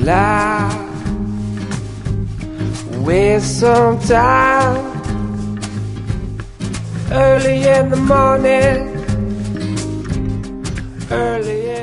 lie, waste some time early in the morning, early